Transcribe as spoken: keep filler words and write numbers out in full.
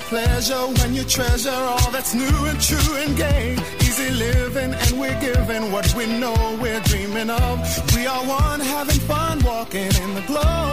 pleasure when you treasure all that's new and true and gay. Easy living and we're giving what we know we're dreaming of. We are one having fun walking in the glow.